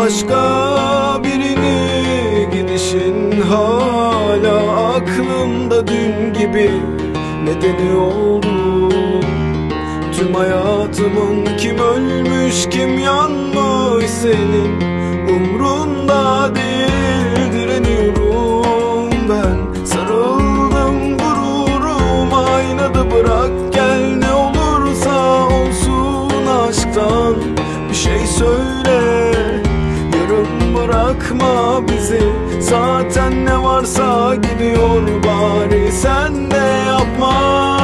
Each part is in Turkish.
başka birini, gidişin hala aklımda dün gibi. Nedeni oldu tüm hayatımın, kim ölmüş kim yanmış senin umrunda değil. Direniyorum ben, sarıldım gururum, aynadı bırak gel, ne olursa olsun aşktan bir şey söyle. Yarım bırakma bizi, zaten ne varsa gidiyor, bari sen de yapma.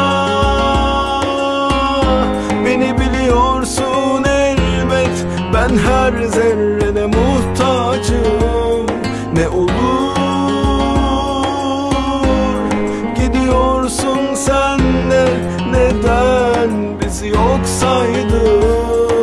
Beni biliyorsun elbet, ben her zerrene muhtacım. Ne olur gidiyorsun sen de, neden bizi yok saydın?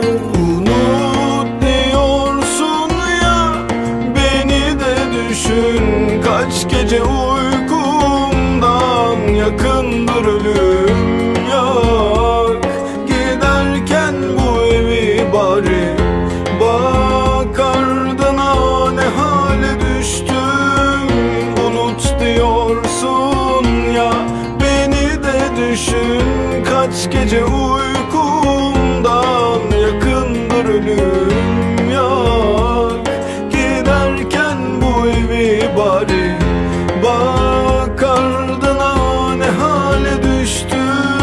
Kaç gece uykumdan yakındır ölüm, yak giderken bu evi bari. Bak ardına ne hale düştüm, unut diyorsun ya, beni de düşün. Kaç gece uykumdan yakındır ölüm, yak giderken bu evi bari. Bak ardına ne hale düştüm.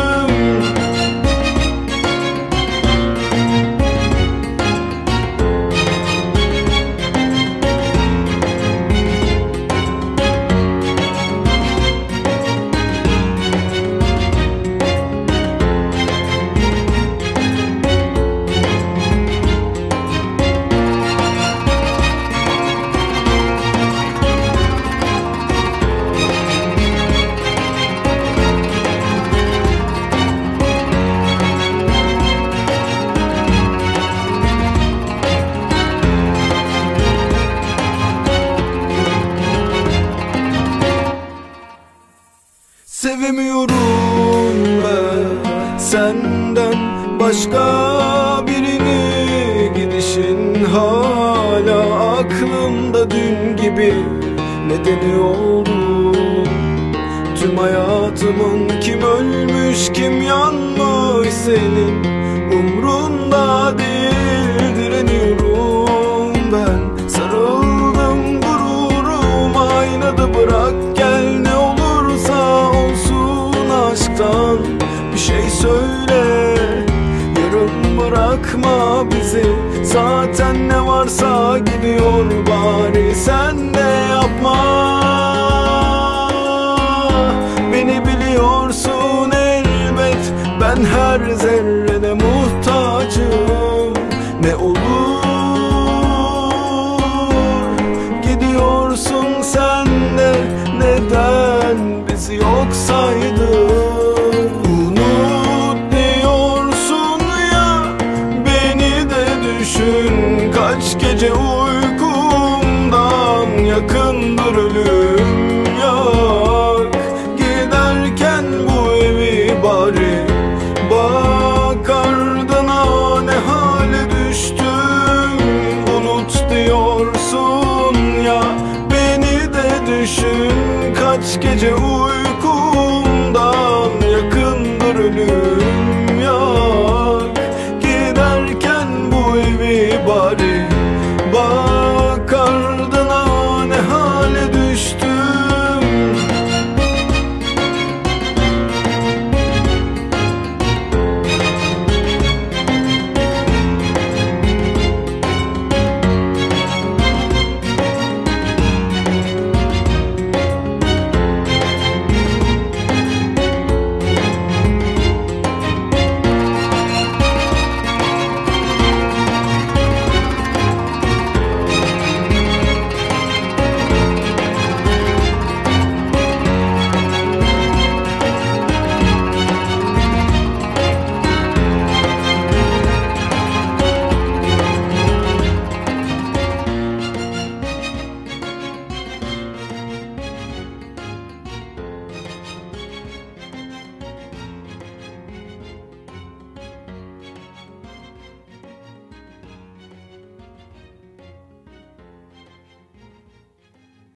Sevemiyorum ben senden başka birini, gidişin hala aklımda dün gibi. Nedeni oldu tüm hayatımın, kim ölmüş kim yanmış senin umrunda değil. Direniyorum ben, sarıldım gururum, aynadı bırak gel, ne olursa olsun aşktan bir şey söyle. Yarım bırakma bizi, zaten ne varsa gidiyor, bari sen de yapma. Beni biliyorsun elbet, ben her zerrene muhtacım. Ne olur gidiyorsun sen de, neden bizi yok saydın? Unut diyorsun ya, beni de düşün. Kaç gece uykumdan yakındır ölüm, yak giderken bu evi bari. Bak ardına ne hale düştüm, unut diyorsun ya, beni de düşün. Kaç gece